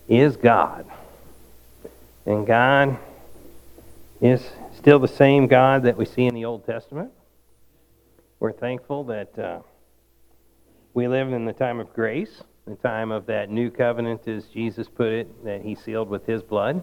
is God. And God is still the same God that we see in the Old Testament. We're thankful that we live in the time of grace, the time of that new covenant, as Jesus put it, that he sealed with his blood.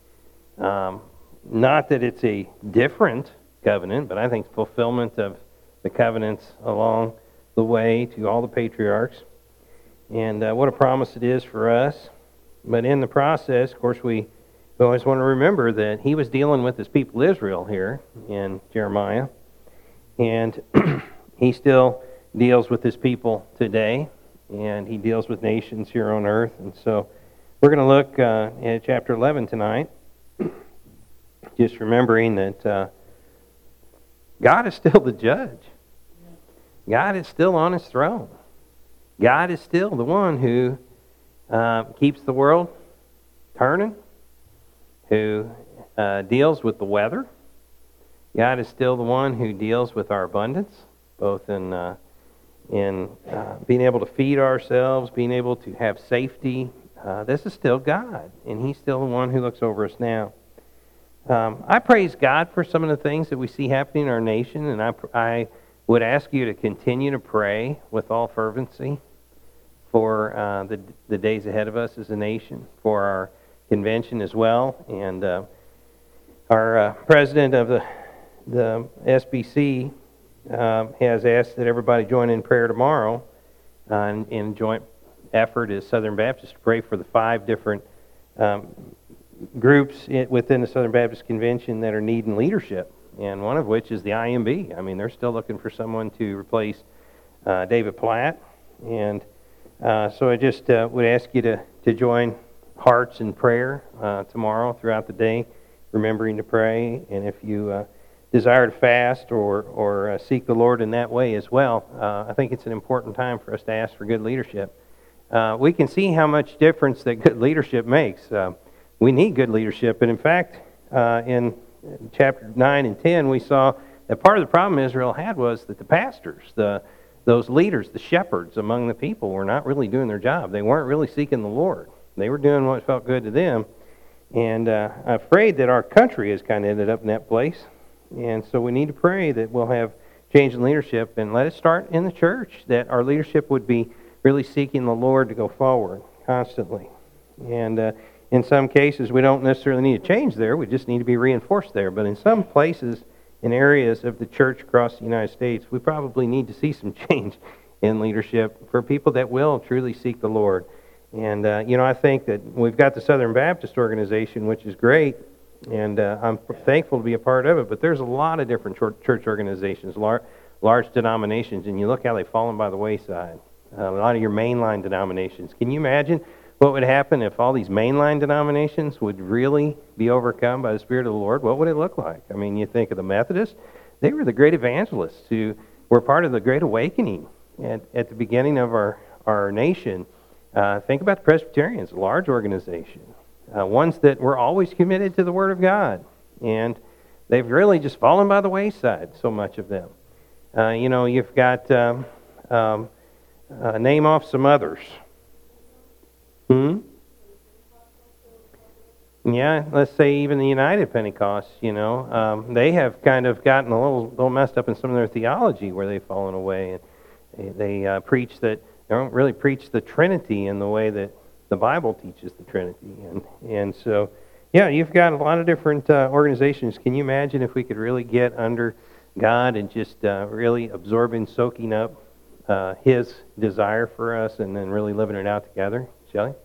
Not that it's a different covenant, but I think fulfillment of the covenants along the way to all the patriarchs. And what a promise it is for us. But in the process, of course, we always want to remember that he was dealing with his people Israel here in Jeremiah. And he still deals with his people today. And he deals with nations here on earth. And so we're going to look at chapter 11 tonight. Just remembering that God is still the judge. God is still on his throne. God is still the one who keeps the world turning, who deals with the weather. God is still the one who deals with our abundance, both in being able to feed ourselves, being able to have safety. This is still God, and he's still the one who looks over us now. I praise God for some of the things that we see happening in our nation, and I would ask you to continue to pray with all fervency for the days ahead of us as a nation, for our convention as well. And our president of the SBC has asked that everybody join in prayer tomorrow in joint effort as Southern Baptists to pray for the 5 different groups within the Southern Baptist Convention that are needing leadership, and one of which is the IMB. I mean, they're still looking for someone to replace David Platt, and so I just would ask you to join hearts in prayer tomorrow throughout the day, remembering to pray, and if you desire to fast or seek the Lord in that way as well, I think it's an important time for us to ask for good leadership. We can see how much difference that good leadership makes. We need good leadership, and in fact, in chapter 9 and 10, we saw that part of the problem Israel had was that the pastors, those leaders, the shepherds among the people, were not really doing their job. They weren't really seeking the Lord. They were doing what felt good to them, and I'm afraid that our country has kind of ended up in that place, and so we need to pray that we'll have change in leadership, and let it start in the church, that our leadership would be really seeking the Lord to go forward constantly. And in some cases, we don't necessarily need to change there. We just need to be reinforced there. But in some places, in areas of the church across the United States, we probably need to see some change in leadership for people that will truly seek the Lord. And, I think that we've got the Southern Baptist Organization, which is great, and I'm thankful to be a part of it. But there's a lot of different church organizations, large denominations, and you look how they've fallen by the wayside. A lot of your mainline denominations. Can you imagine what would happen if all these mainline denominations would really be overcome by the Spirit of the Lord? What would it look like? I mean, you think of the Methodists. They were the great evangelists who were part of the Great Awakening at the beginning of our nation. Think about the Presbyterians, a large organization. Ones that were always committed to the Word of God. And they've really just fallen by the wayside, so much of them. You've got, name off some others. Yeah, let's say even the United Pentecost, they have kind of gotten a little messed up in some of their theology where they've fallen away. And they they don't really preach the Trinity in the way that the Bible teaches the Trinity. And so, yeah, you've got a lot of different organizations. Can you imagine if we could really get under God and just really absorbing, soaking up His desire for us and then really living it out together? Shelley?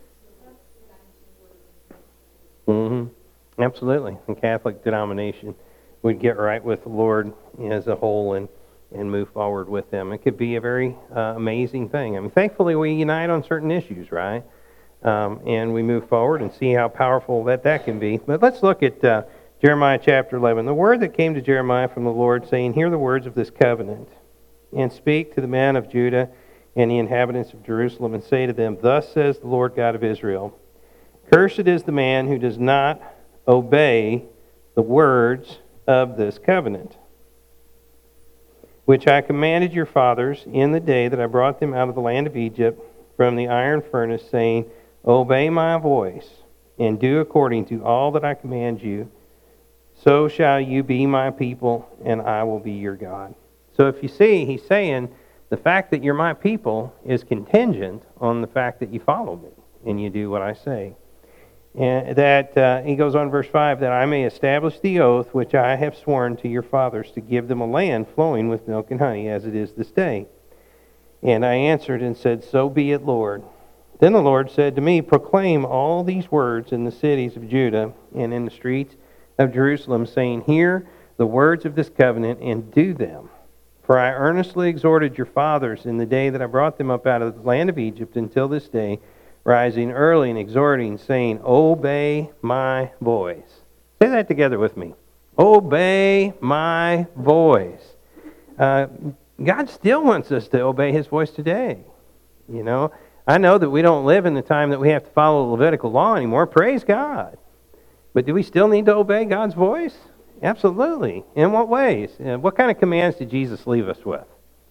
Absolutely. The Catholic denomination would get right with the Lord as a whole and move forward with them. It could be a very amazing thing. I mean, thankfully we unite on certain issues, right? And we move forward and see how powerful that can be. But let's look at Jeremiah chapter 11. The word that came to Jeremiah from the Lord, saying, "Hear the words of this covenant, and speak to the men of Judah and the inhabitants of Jerusalem, and say to them, Thus says the Lord God of Israel, Cursed is the man who does not obey the words of this covenant, which I commanded your fathers in the day that I brought them out of the land of Egypt from the iron furnace, saying, Obey my voice, and do according to all that I command you. So shall you be my people, and I will be your God. So if you see, he's saying the fact that you're my people is contingent on the fact that you follow me and you do what I say. And that he goes on, verse 5, that I may establish the oath which I have sworn to your fathers to give them a land flowing with milk and honey, as it is this day. And I answered and said, So be it, Lord. Then the Lord said to me, Proclaim all these words in the cities of Judah and in the streets of Jerusalem, saying, Hear the words of this covenant and do them. For I earnestly exhorted your fathers in the day that I brought them up out of the land of Egypt until this day, rising early and exhorting, saying, Obey my voice. Say that together with me. Obey my voice. God still wants us to obey his voice today. You know, I know that we don't live in the time that we have to follow the Levitical law anymore. Praise God. But do we still need to obey God's voice? Absolutely. In what ways? What kind of commands did Jesus leave us with?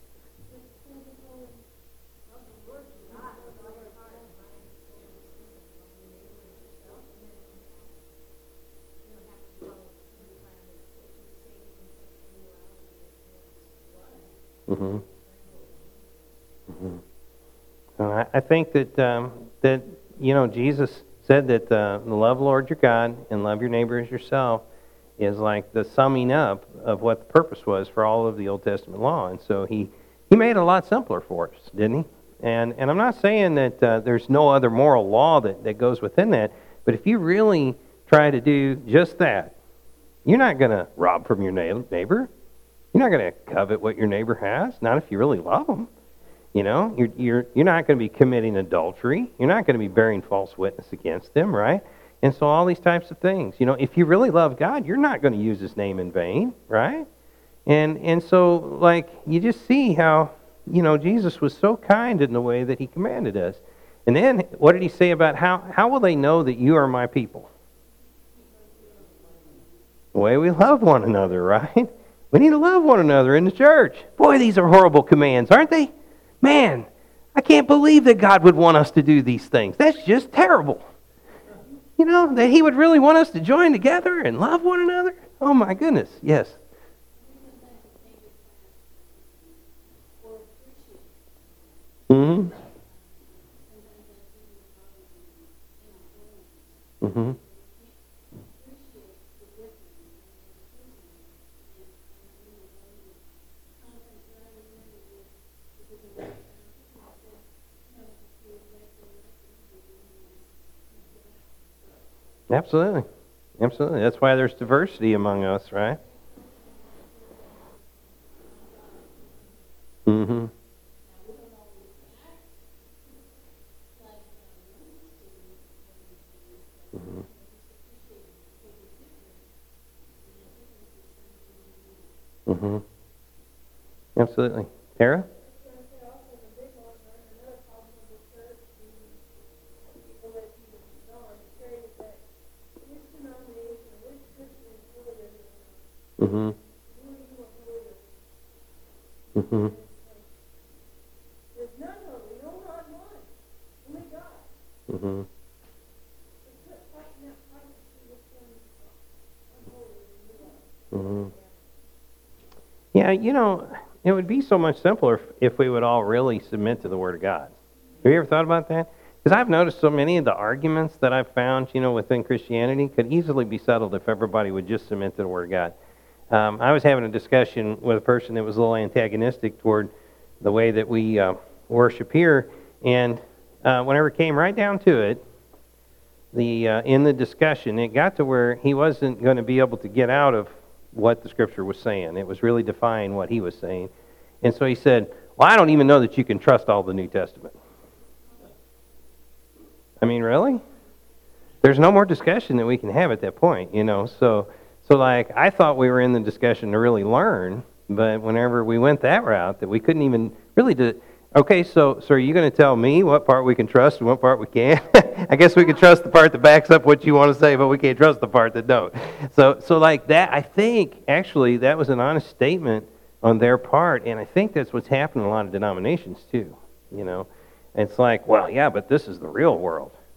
Mm-hmm. Mm-hmm. I think that Jesus said that love the Lord your God and love your neighbor as yourself is like the summing up of what the purpose was for all of the Old Testament law. And so he made it a lot simpler for us, didn't he? And I'm not saying that there's no other moral law that goes within that, but if you really try to do just that, you're not going to rob from your neighbor. You're not going to covet what your neighbor has, not if you really love them. You know, you're not going to be committing adultery. You're not going to be bearing false witness against them, right? And so all these types of things. You know, if you really love God, you're not going to use his name in vain, right? And so, like, you just see how, Jesus was so kind in the way that he commanded us. And then, what did he say about how will they know that you are my people? The way we love one another, right? We need to love one another in the church. Boy, these are horrible commands, aren't they? Man, I can't believe that God would want us to do these things. That's just terrible. You know, that he would really want us to join together and love one another. Oh my goodness, yes. Mm-hmm. Mm-hmm. Absolutely. Absolutely. That's why there's diversity among us, right? Mm-hmm. Mm-hmm. Mm-hmm. Absolutely. Tara? Mm-hmm. Mm-hmm. Mm-hmm. Mm-hmm. Yeah, it would be so much simpler if we would all really submit to the Word of God. Have you ever thought about that? Because I've noticed so many of the arguments that I've found, within Christianity could easily be settled if everybody would just submit to the Word of God. I was having a discussion with a person that was a little antagonistic toward the way that we worship here, and whenever it came right down to it, in the discussion, it got to where he wasn't going to be able to get out of what the Scripture was saying. It was really defying what he was saying. And so he said, well, I don't even know that you can trust all the New Testament. I mean, really? There's no more discussion that we can have at that point, So like, I thought we were in the discussion to really learn, but whenever we went that route, that we couldn't even really do. Okay, so are you going to tell me what part we can trust and what part we can't? I guess we can trust the part that backs up what you want to say, but we can't trust the part that don't. So like that, I think, actually, that was an honest statement on their part, and I think that's what's happening in a lot of denominations, too, It's like, well, yeah, but this is the real world.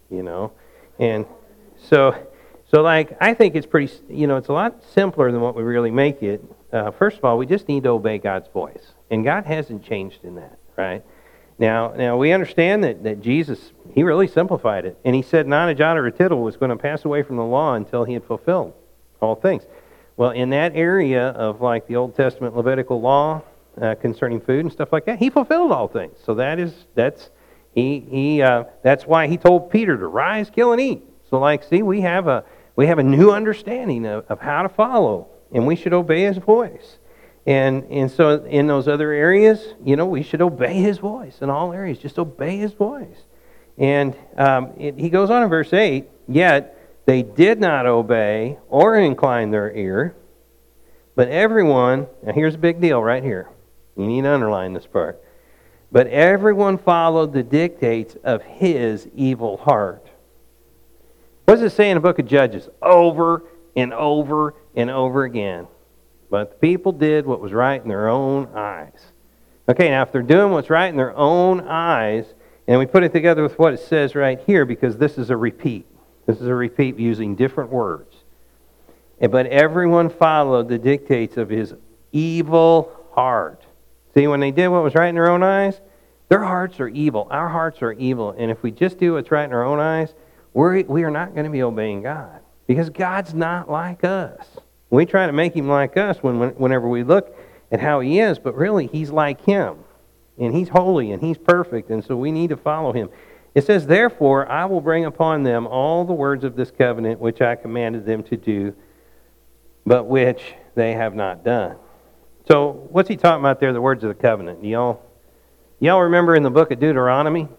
you know. And so like, I think it's pretty, it's a lot simpler than what we really make it. First of all, we just need to obey God's voice. And God hasn't changed in that, right? Now we understand that Jesus, he really simplified it. And he said not a jot or a tittle was going to pass away from the law until he had fulfilled all things. Well, in that area of like the Old Testament Levitical law concerning food and stuff like that, he fulfilled all things. So that's why he told Peter to rise, kill, and eat. So like, see, we have a new understanding of how to follow, and we should obey his voice. And so in those other areas, we should obey his voice in all areas. Just obey his voice. And he goes on in verse 8, yet they did not obey or incline their ear, but everyone, now here's a big deal right here. You need to underline this part. But everyone followed the dictates of his evil heart. What does it say in the book of Judges? Over and over and over again. But the people did what was right in their own eyes. Okay, now if they're doing what's right in their own eyes, and we put it together with what it says right here, because this is a repeat. This is a repeat using different words. But everyone followed the dictates of his evil heart. See, when they did what was right in their own eyes, their hearts are evil. Our hearts are evil. And if we just do what's right in our own eyes, we are not going to be obeying God. Because God's not like us. We try to make him like us whenever we look at how he is, but really he's like him. And he's holy and he's perfect, and so we need to follow him. It says, therefore, I will bring upon them all the words of this covenant which I commanded them to do, but which they have not done. So what's he talking about there, the words of the covenant? Y'all remember in the book of Deuteronomy?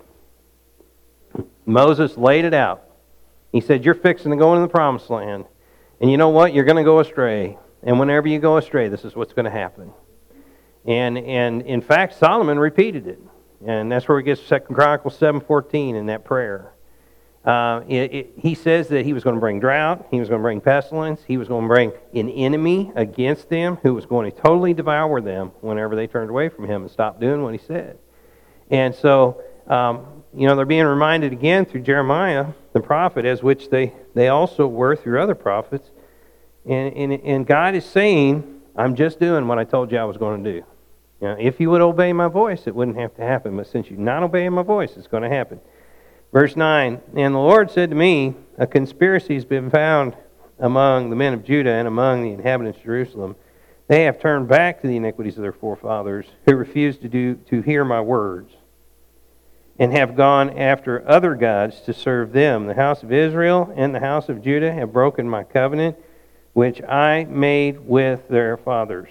Moses laid it out. He said, you're fixing to go into the promised land. And you know what? You're going to go astray. And whenever you go astray, this is what's going to happen. And in fact, Solomon repeated it. And that's where we get 2 Chronicles 7:14 in that prayer. He says that he was going to bring drought, he was going to bring pestilence, he was going to bring an enemy against them who was going to totally devour them whenever they turned away from him and stopped doing what he said. And so, they're being reminded again through Jeremiah, the prophet, as which they also were through other prophets. And God is saying, I'm just doing what I told you I was going to do. Now, if you would obey my voice, it wouldn't have to happen. But since you're not obeying my voice, it's going to happen. Verse 9, and the Lord said to me, a conspiracy has been found among the men of Judah and among the inhabitants of Jerusalem. They have turned back to the iniquities of their forefathers, who refused to hear my words, and have gone after other gods to serve them. The house of Israel and the house of Judah have broken my covenant, which I made with their fathers.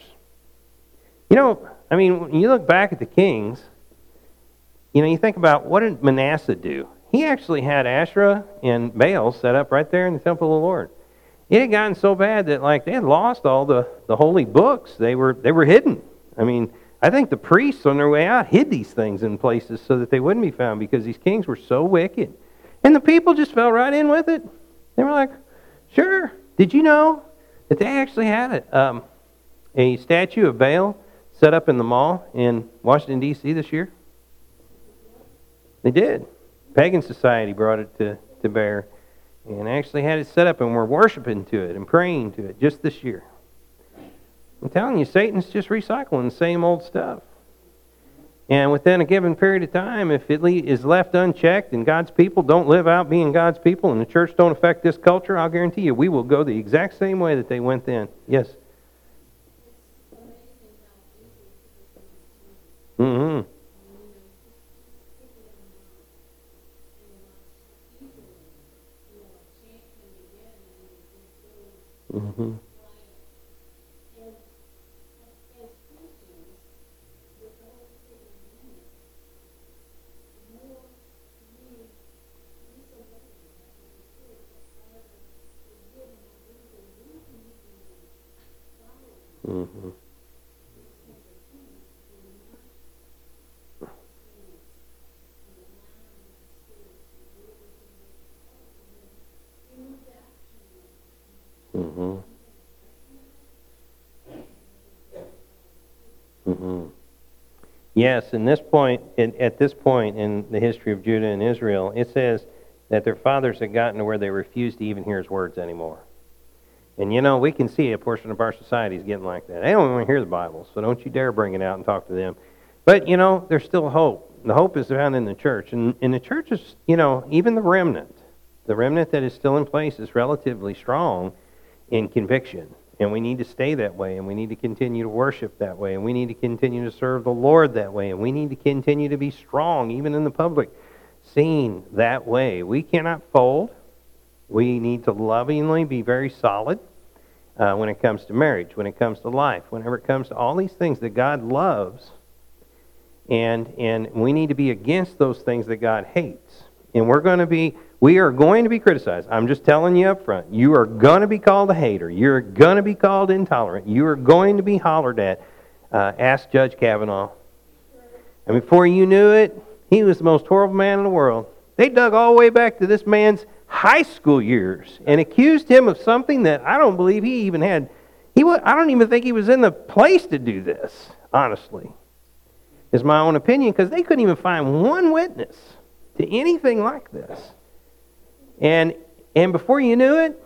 When you look back at the kings, you think about, what did Manasseh do? He actually had Asherah and Baal set up right there in the temple of the Lord. It had gotten so bad that they had lost all the holy books. They were hidden. I think the priests on their way out hid these things in places so that they wouldn't be found, because these kings were so wicked. And the people just fell right in with it. They were like, sure. Did you know that they actually had a statue of Baal set up in the mall in Washington, D.C. this year? They did. Pagan society brought it to bear and actually had it set up, and we're worshiping to it and praying to it just this year. I'm telling you, Satan's just recycling the same old stuff. And within a given period of time, if it is left unchecked and God's people don't live out being God's people and the church don't affect this culture, I'll guarantee you we will go the exact same way that they went then. Yes? Mm-hmm. Mm-hmm. Mm-hmm. Mm-hmm. Mm-hmm. Yes, at this point in the history of Judah and Israel, it says that their fathers had gotten to where they refused to even hear his words anymore. And we can see a portion of our society is getting like that. They don't want to hear the Bible, so don't you dare bring it out and talk to them. But, there's still hope. The hope is found in the church. And the church is, even the remnant that is still in place is relatively strong in conviction. And we need to stay that way, and we need to continue to worship that way, and we need to continue to serve the Lord that way, and we need to continue to be strong, even in the public scene, that way. We cannot fold. We need to lovingly be very solid when it comes to marriage, when it comes to life, whenever it comes to all these things that God loves. And we need to be against those things that God hates. And we are going to be criticized. I'm just telling you up front. You are going to be called a hater. You're going to be called intolerant. You are going to be hollered at. Ask Judge Kavanaugh. And before you knew it, he was the most horrible man in the world. They dug all the way back to this man's high school years and accused him of something that I don't believe he even had. I don't even think he was in the place to do this, honestly, is my own opinion, because they couldn't even find one witness to anything like this. And before you knew it,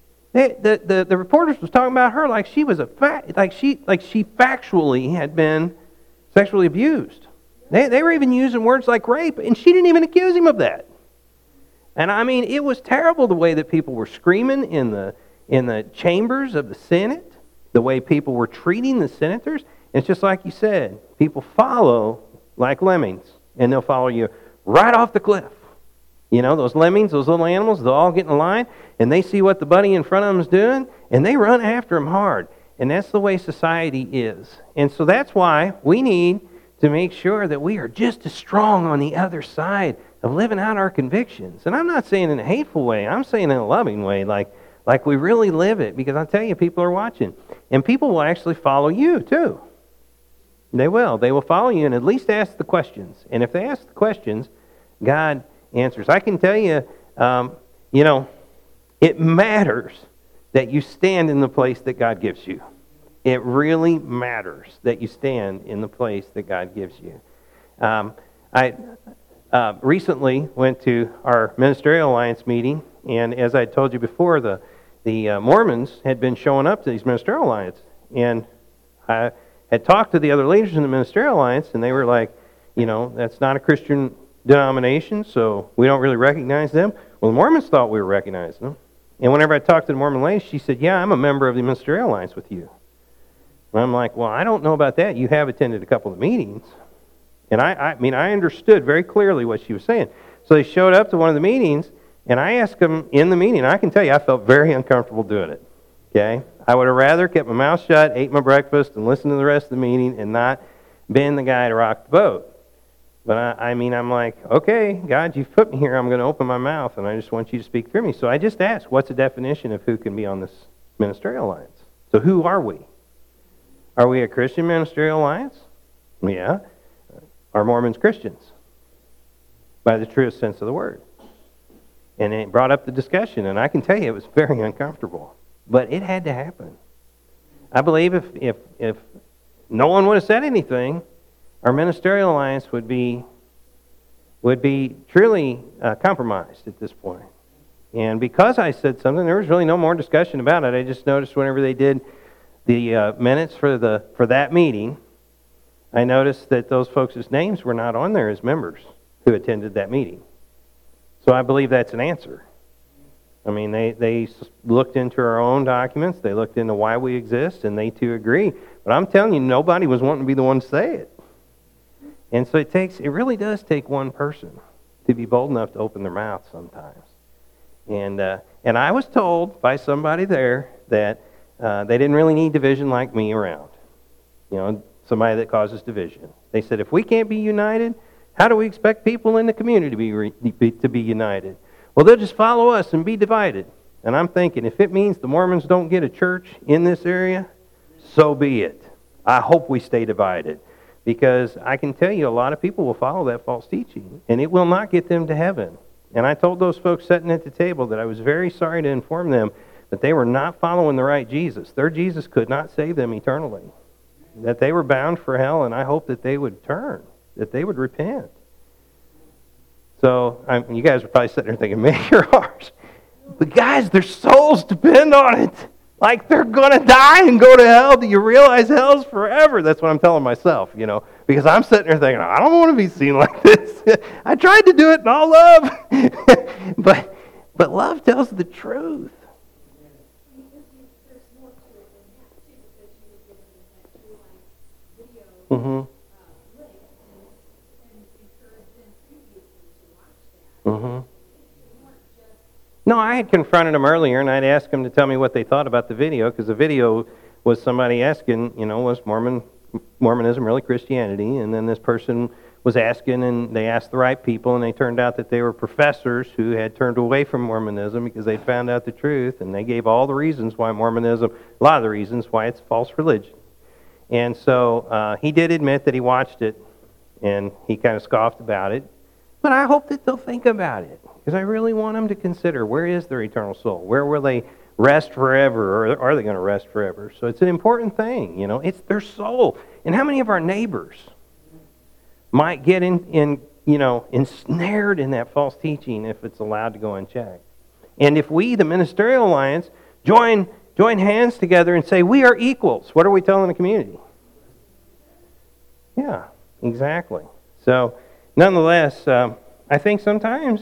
the reporters was talking about her like she was like she factually had been sexually abused. They were even using words like rape, and she didn't even accuse him of that. And I mean, it was terrible the way that people were screaming in the chambers of the Senate, the way people were treating the senators. And it's just like you said, people follow like lemmings, and they'll follow you right off the cliff. Those lemmings, those little animals, they'll all get in a line, and they see what the buddy in front of them is doing, and they run after them hard. And that's the way society is. And so that's why we need to make sure that we are just as strong on the other side of living out our convictions. And I'm not saying in a hateful way. I'm saying in a loving way, like we really live it. Because I tell you, people are watching. And people will actually follow you, too. They will. They will follow you and at least ask the questions. And if they ask the questions, God answers. I can tell you, it matters that you stand in the place that God gives you. It really matters that you stand in the place that God gives you. I recently went to our Ministerial Alliance meeting, and as I told you before, the Mormons had been showing up to these Ministerial Alliance. And I had talked to the other leaders in the Ministerial Alliance, and they were like, that's not a Christian denomination, so we don't really recognize them. Well, the Mormons thought we were recognizing them. And whenever I talked to the Mormon lady, she said, yeah, I'm a member of the Ministerial Alliance with you. And I'm like, well, I don't know about that. You have attended a couple of meetings. And I mean, I understood very clearly what she was saying. So they showed up to one of the meetings, and I asked them in the meeting, and I can tell you, I felt very uncomfortable doing it. Okay? I would have rather kept my mouth shut, ate my breakfast, and listened to the rest of the meeting and not been the guy to rock the boat. But I'm like, okay, God, you've put me here. I'm going to open my mouth, and I just want you to speak through me. So I just asked, what's the definition of who can be on this Ministerial Alliance? So who are we? Are we a Christian Ministerial Alliance? Yeah. Are Mormons Christians? By the truest sense of the word. And it brought up the discussion, and I can tell you it was very uncomfortable. But it had to happen. I believe if no one would have said anything, our Ministerial Alliance would be truly compromised at this point. And because I said something, there was really no more discussion about it. I just noticed whenever they did the minutes for that meeting, I noticed that those folks' names were not on there as members who attended that meeting. So I believe that's an answer. I mean, they looked into our own documents, they looked into why we exist, and they too agree. But I'm telling you, nobody was wanting to be the one to say it. And so it really does take one person to be bold enough to open their mouth sometimes. And I was told by somebody there that they didn't really need division like me around. Somebody that causes division. They said, if we can't be united, how do we expect people in the community to be united? Well, they'll just follow us and be divided. And I'm thinking, if it means the Mormons don't get a church in this area, so be it. I hope we stay divided. Because I can tell you, a lot of people will follow that false teaching, and it will not get them to heaven. And I told those folks sitting at the table that I was very sorry to inform them that they were not following the right Jesus. Their Jesus could not save them eternally. That they were bound for hell, and I hope that they would turn, that they would repent. So you guys are probably sitting there thinking, man, you're harsh. But guys, their souls depend on it. Like they're going to die and go to hell. Do you realize hell's forever? That's what I'm telling myself, because I'm sitting there thinking, I don't want to be seen like this. I tried to do it in all love. but love tells the truth. Mm-hmm. Mm-hmm. No, I had confronted them earlier, and I'd asked them to tell me what they thought about the video, because the video was somebody asking, was Mormonism really Christianity? And then this person was asking, and they asked the right people, and they turned out that they were professors who had turned away from Mormonism because they found out the truth, and they gave all the reasons why Mormonism, a lot of the reasons why it's false religion. And so he did admit that he watched it, and he kind of scoffed about it. But I hope that they'll think about it, because I really want them to consider, where is their eternal soul? Where will they rest forever, or are they going to rest forever? So it's an important thing, it's their soul. And how many of our neighbors might get ensnared in that false teaching if it's allowed to go unchecked? And if we, the Ministerial Alliance, join hands together and say, we are equals, what are we telling the community? Yeah, exactly. So, nonetheless, I think sometimes,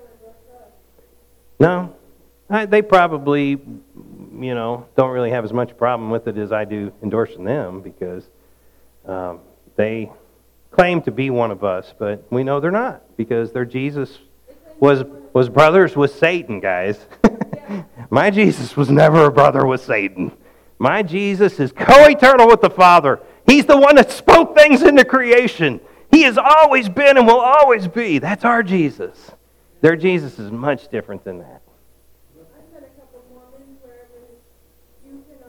no, they probably, don't really have as much problem with it as I do endorsing them, because they claim to be one of us, but we know they're not, because their Jesus was brothers with Satan, guys. My Jesus was never a brother with Satan. My Jesus is co-eternal with the Father. He's the one that spoke things into creation. He has always been and will always be. That's our Jesus. Their Jesus is much different than that. I've met a couple of Mormons where you can,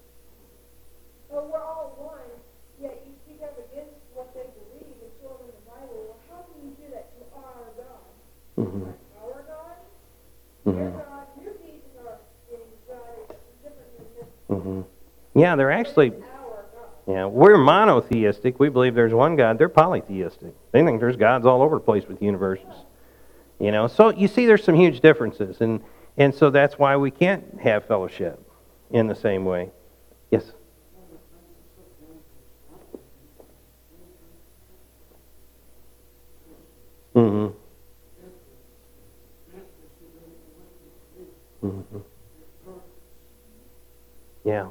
we're all one, yet you speak up against what they believe and show them in the Bible. Well, how can you do that to our God? Mm-hmm. Like our God? Mm-hmm. Their God? Your Jesus are in God is different than this. Mm-hmm. Yeah, they're actually... Our God. Yeah, we're monotheistic. We believe there's one God. They're polytheistic. They think there's gods all over the place with universes. So you see there's some huge differences. And so that's why we can't have fellowship in the same way. Yes? Mm-hmm. Mm-hmm. Yeah.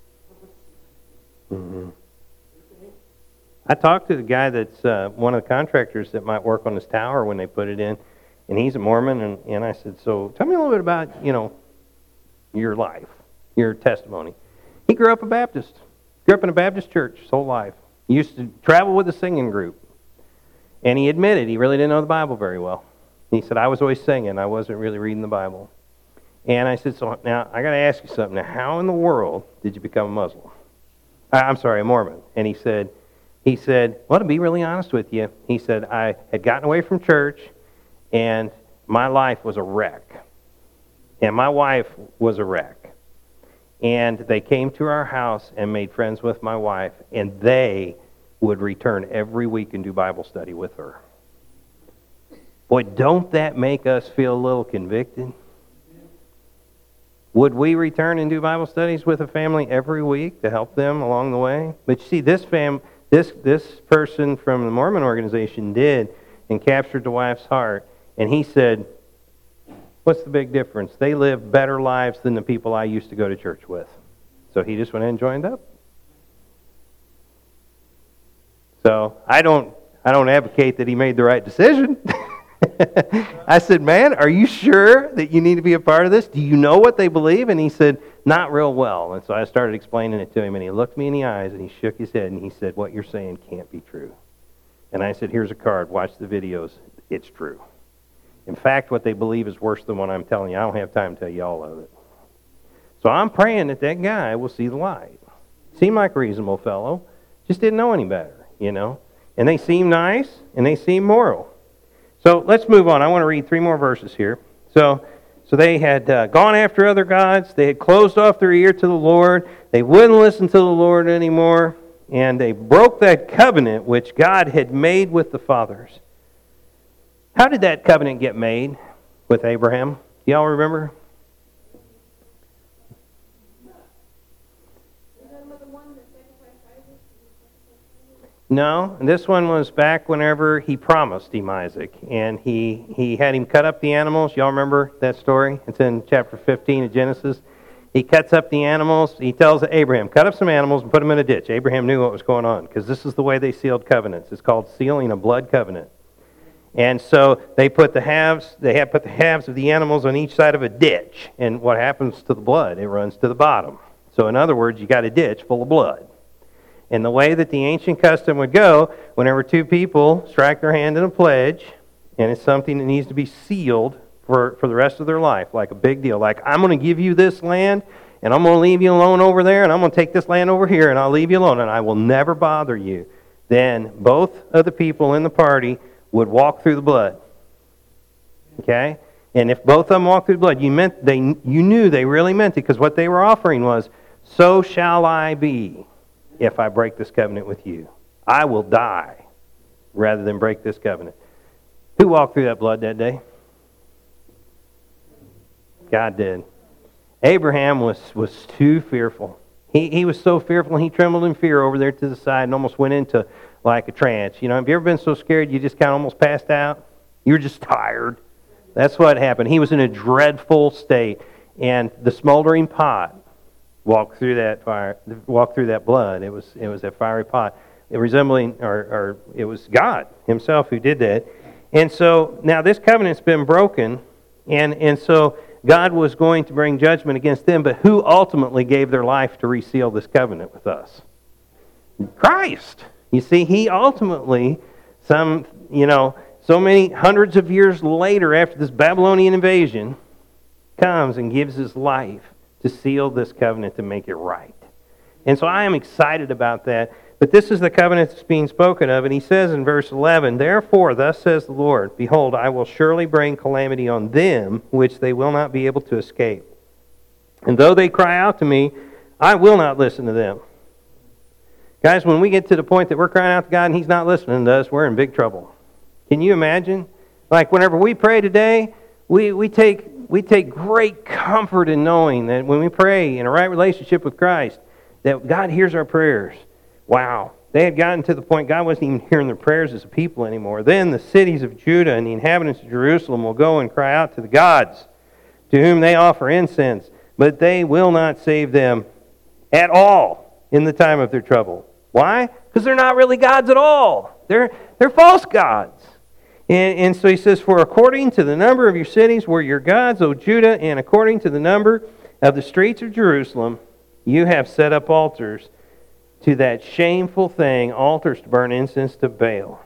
Mm-hmm. I talked to the guy that's one of the contractors that might work on this tower when they put it in, and he's a Mormon, and I said, so tell me a little bit about, your life, your testimony. He grew up a Baptist, grew up in a Baptist church his whole life. He used to travel with a singing group, and he admitted he really didn't know the Bible very well. He said, I was always singing, I wasn't really reading the Bible. And I said, so now I got to ask you something. Now, how in the world did you become a Muslim? A Mormon. And he said, well, to be really honest with you, he said, I had gotten away from church, and my life was a wreck. And my wife was a wreck. And they came to our house and made friends with my wife, and they would return every week and do Bible study with her. Boy, don't that make us feel a little convicted? Would we return and do Bible studies with a family every week to help them along the way? But you see, this person from the Mormon organization did, and captured the wife's heart. And he said, what's the big difference? They live better lives than the people I used to go to church with. So he just went ahead and joined up. So I don't advocate that he made the right decision. I said, man, are you sure that you need to be a part of this? Do you know what they believe? And he said, not real well. And so I started explaining it to him, and he looked me in the eyes, and he shook his head, and he said, what you're saying can't be true. And I said, here's a card. Watch the videos. It's true. In fact, what they believe is worse than what I'm telling you. I don't have time to tell you all of it. So I'm praying that that guy will see the light. Seemed like a reasonable fellow. Just didn't know any better, And they seem nice, and they seem moral. So let's move on. I want to read 3 more verses here. So they had gone after other gods. They had closed off their ear to the Lord. They wouldn't listen to the Lord anymore. And they broke that covenant which God had made with the fathers. How did that covenant get made with Abraham? Do y'all remember? No, this one was back whenever he promised him Isaac, and he had him cut up the animals. Y'all remember that story? It's in chapter 15 of Genesis. He cuts up the animals. He tells Abraham, cut up some animals and put them in a ditch. Abraham knew what was going on, because this is the way they sealed covenants. It's called sealing a blood covenant. And so they put the halves of the animals on each side of a ditch, and what happens to the blood? It runs to the bottom. So in other words, you got a ditch full of blood. And the way that the ancient custom would go, whenever two people strike their hand in a pledge, and it's something that needs to be sealed for the rest of their life, like a big deal, like I'm going to give you this land, and I'm going to leave you alone over there, and I'm going to take this land over here, and I'll leave you alone, and I will never bother you. Then both of the people in the party would walk through the blood. Okay? And if both of them walked through the blood, you knew they really meant it, because what they were offering was, so shall I be if I break this covenant with you. I will die rather than break this covenant. Who walked through that blood that day? God did. Abraham was too fearful. He was so fearful, he trembled in fear over there to the side and almost went into like a trance. You know, have you ever been so scared you just kind of almost passed out? You were just tired. That's what happened. He was in a dreadful state. And the smoldering pot walked through that fire, walked through that blood. It was that fiery pot. It it was God Himself who did that. And so now this covenant's been broken, and so God was going to bring judgment against them, but who ultimately gave their life to reseal this covenant with us? Christ. You see, He ultimately, so many hundreds of years later after this Babylonian invasion, comes and gives His life to seal this covenant to make it right. And so I am excited about that. But this is the covenant that's being spoken of. And He says in verse 11, therefore, thus says the Lord, behold, I will surely bring calamity on them, which they will not be able to escape. And though they cry out to me, I will not listen to them. Guys, when we get to the point that we're crying out to God and He's not listening to us, we're in big trouble. Can you imagine? Like whenever we pray today, we take great comfort in knowing that when we pray in a right relationship with Christ, that God hears our prayers. Wow. They had gotten to the point God wasn't even hearing their prayers as a people anymore. Then the cities of Judah and the inhabitants of Jerusalem will go and cry out to the gods to whom they offer incense, but they will not save them at all in the time of their trouble. Why? Because they're not really gods at all. They're false gods. And so He says, for according to the number of your cities were your gods, O Judah, and according to the number of the streets of Jerusalem, you have set up altars to that shameful thing, altars to burn incense to Baal.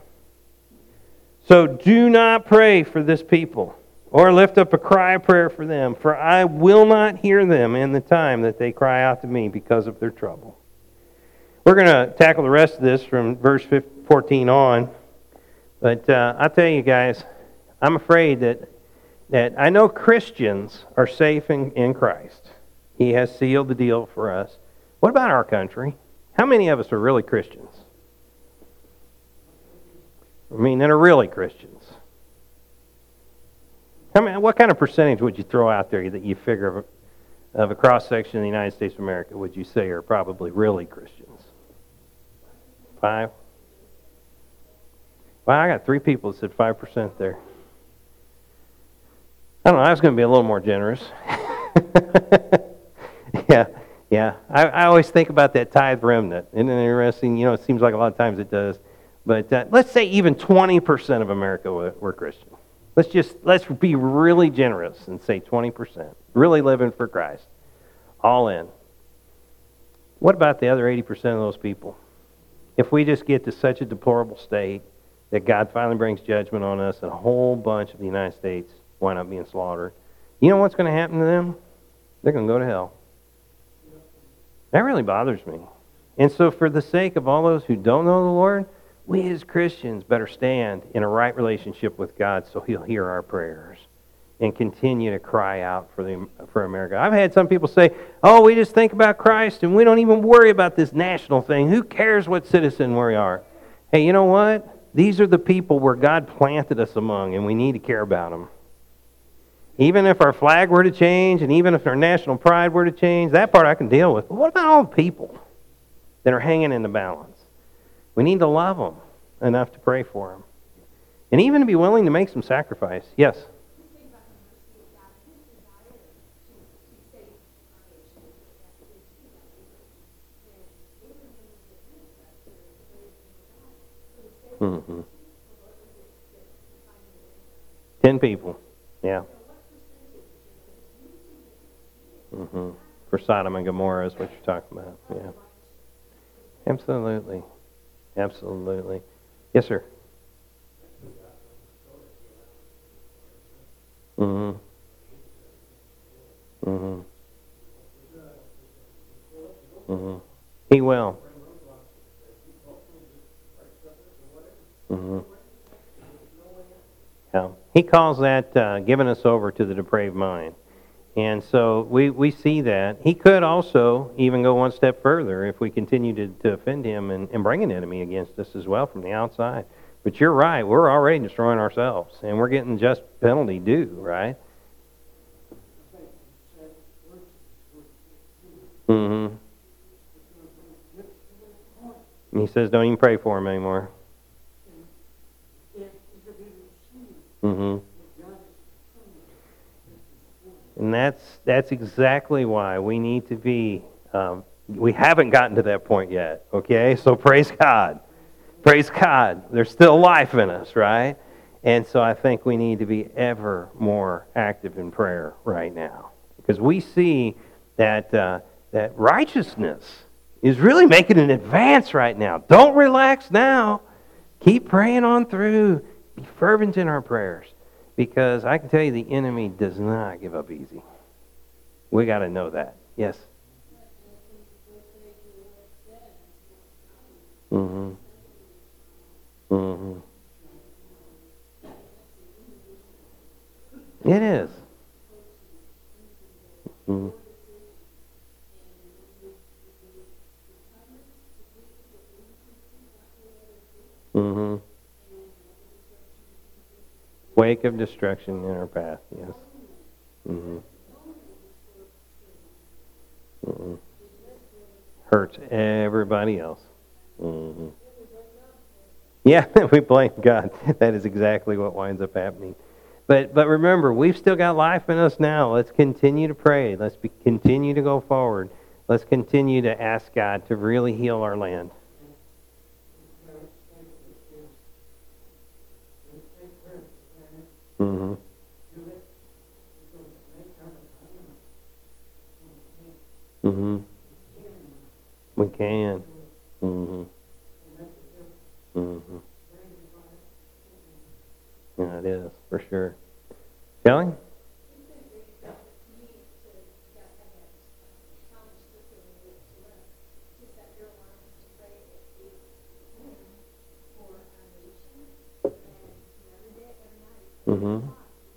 So do not pray for this people, or lift up a cry of prayer for them, for I will not hear them in the time that they cry out to me because of their trouble. We're going to tackle the rest of this from verse 14 on. But I'll tell you guys, I'm afraid that I know Christians are safe in Christ. He has sealed the deal for us. What about our country? How many of us are really Christians? I mean, that are really Christians. What kind of percentage would you throw out there that you figure of a cross-section of the United States of America would you say are probably really Christians? 5? Well, I got 3 people that said 5% there. I don't know, I was going to be a little more generous. Yeah. I always think about that tithe remnant. Isn't it interesting? You know, it seems like a lot of times it does. But let's say even 20% of America were Christian. Let's be really generous and say 20%. Really living for Christ. All in. What about the other 80% of those people? If we just get to such a deplorable state that God finally brings judgment on us and a whole bunch of the United States wind up being slaughtered, you know what's going to happen to them? They're going to go to hell. That really bothers me. And so for the sake of all those who don't know the Lord, we as Christians better stand in a right relationship with God so He'll hear our prayers and continue to cry out for America. I've had some people say, oh, we just think about Christ and we don't even worry about this national thing. Who cares what citizen we are? Hey, you know what? These are the people where God planted us among, and we need to care about them. Even if our flag were to change, and even if our national pride were to change, that part I can deal with. But what about all the people that are hanging in the balance? We need to love them enough to pray for them. And even to be willing to make some sacrifice. Yes? Mm-hmm. 10 people. Yeah. Mm-hmm. For Sodom and Gomorrah is what you're talking about. Yeah. Absolutely. Absolutely. Yes, sir. Mm-hmm. Mm-hmm. Mm-hmm. He will. Mm-hmm. Yeah. He calls that giving us over to the depraved mind. And so we see that. He could also even go one step further if we continue to offend him and bring an enemy against us as well from the outside. But you're right. We're already destroying ourselves, and we're getting just penalty due, right? Mm-hmm. He says don't even pray for him anymore. Mm-hmm. And that's exactly why we need to be, we haven't gotten to that point yet, okay? So praise God. Praise God. There's still life in us, right? And so I think we need to be ever more active in prayer right now. Because we see that, that righteousness is really making an advance right now. Don't relax now. Keep praying on through. Be fervent in our prayers. Because I can tell you the enemy does not give up easy. We got to know that. Yes? Mm-hmm. Mm-hmm. It is. Mm-hmm. Mm-hmm. Wake of destruction in our path, yes. Mm-hmm. Mm-hmm. Hurts everybody else. Mm-hmm. Yeah, we blame God. That is exactly what winds up happening. But remember, we've still got life in us now. Let's continue to pray. Let's continue to go forward. Let's continue to ask God to really heal our land. Mm-hmm. Mm-hmm. We can. Mm-hmm. Mm-hmm. Yeah, it is, for sure. Shelley? Mm-hmm.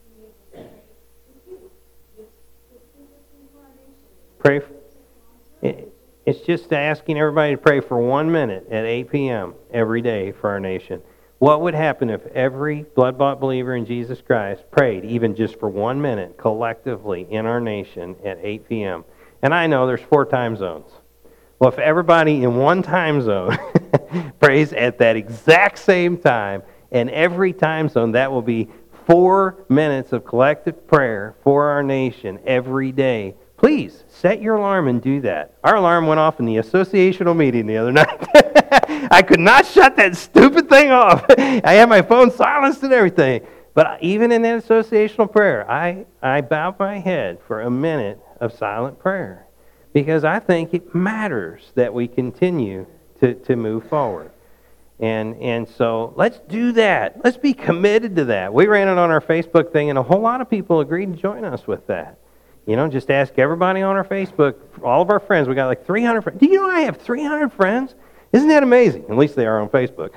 Pray. It's just asking everybody to pray for 1 minute at 8 p.m. every day for our nation. What would happen if every blood-bought believer in Jesus Christ prayed even just for 1 minute collectively in our nation at 8 p.m.? And I know there's 4 time zones. Well, if everybody in one time zone prays at that exact same time, and every time zone, that will be 4 minutes of collective prayer for our nation every day. Please, set your alarm and do that. Our alarm went off in the associational meeting the other night. I could not shut that stupid thing off. I had my phone silenced and everything. But even in that associational prayer, I bowed my head for a minute of silent prayer. Because I think it matters that we continue to move forward. And so let's do that. Let's be committed to that. We ran it on our Facebook thing, and a whole lot of people agreed to join us with that. You know, just ask everybody on our Facebook, all of our friends. We got like 300 friends. Do you know I have 300 friends? Isn't that amazing? At least they are on Facebook.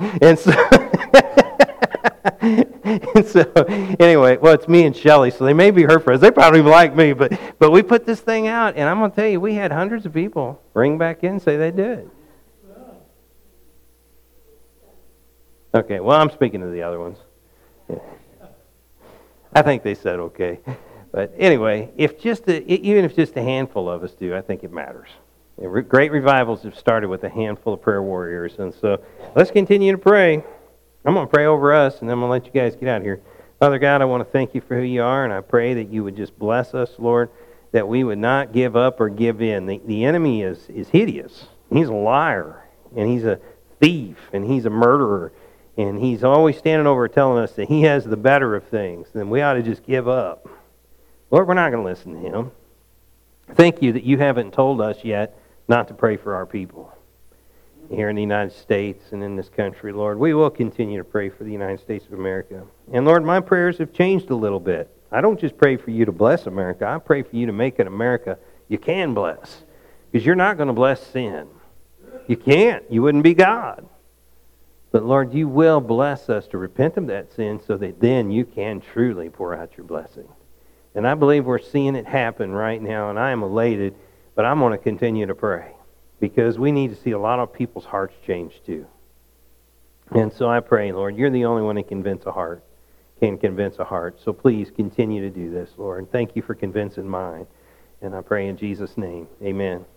And so, anyway, well, it's me and Shelley, so they may be her friends. They probably even like me, but we put this thing out, and I'm going to tell you, we had hundreds of people ring back in and say they did. Okay, well, I'm speaking to the other ones. Yeah. I think they said okay. But anyway, even if just a handful of us do, I think it matters. Great revivals have started with a handful of prayer warriors. And so let's continue to pray. I'm going to pray over us, and then I'm going to let you guys get out of here. Father God, I want to thank you for who you are, and I pray that you would just bless us, Lord, that we would not give up or give in. The enemy is hideous. He's a liar, and he's a thief, and he's a murderer, and he's always standing over telling us that he has the better of things, then we ought to just give up. Lord, we're not going to listen to him. Thank you that you haven't told us yet not to pray for our people here in the United States and in this country, Lord. We will continue to pray for the United States of America. And Lord, my prayers have changed a little bit. I don't just pray for you to bless America. I pray for you to make it America you can bless. Because you're not going to bless sin. You can't. You wouldn't be God. But Lord, you will bless us to repent of that sin so that then you can truly pour out your blessing. And I believe we're seeing it happen right now, and I am elated, but I'm going to continue to pray because we need to see a lot of people's hearts change too. And so I pray, Lord, you're the only one who can convince a heart. So please continue to do this, Lord. And thank you for convincing mine. And I pray in Jesus' name, amen.